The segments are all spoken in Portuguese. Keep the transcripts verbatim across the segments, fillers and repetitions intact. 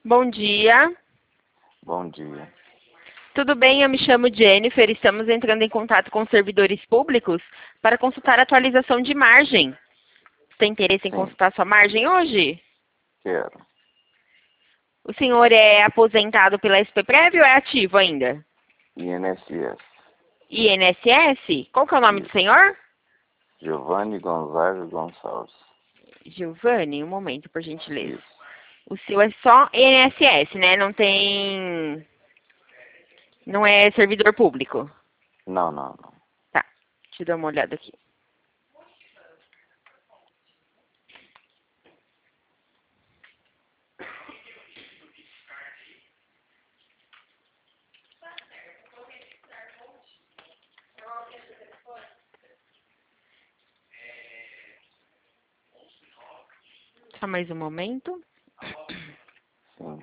Bom dia. Bom dia. Tudo bem? Eu me chamo Jennifer. Estamos entrando em contato com servidores públicos para consultar a atualização de margem. Você tem interesse em Sim. consultar sua margem hoje? Quero. O senhor é aposentado pela S P Prev ou é ativo ainda? I N S S. I N S S? Qual que é o nome do Isso. senhor? Giovanni Gonzaga Gonçalves. Giovanni, um momento, por gentileza. Isso. O seu é só I N S S, né? Não tem... Não é servidor público. Não, não, não. Tá, deixa eu dar uma olhada aqui. Só mais um momento. Sim.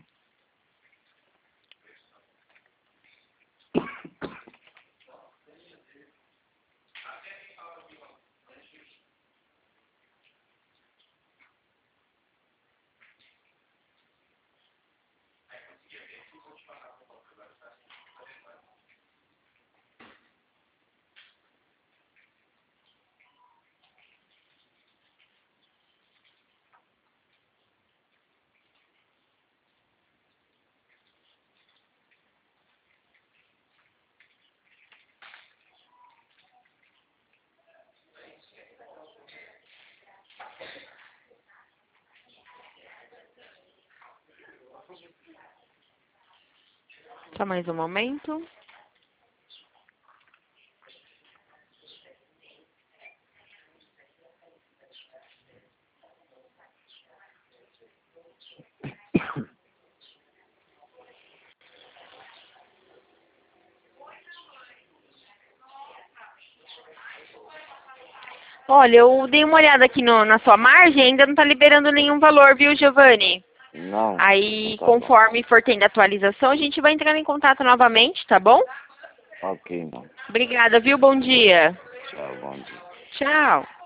Só mais um momento. Olha, eu dei uma olhada aqui no, na sua margem, ainda não está liberando nenhum valor, viu, Giovanni? Não. Aí, Não tá conforme for tendo atualização, a gente vai entrando em contato novamente, tá bom? bom. Ok, então. Obrigada, viu? Bom dia. Tchau, bom dia. Tchau.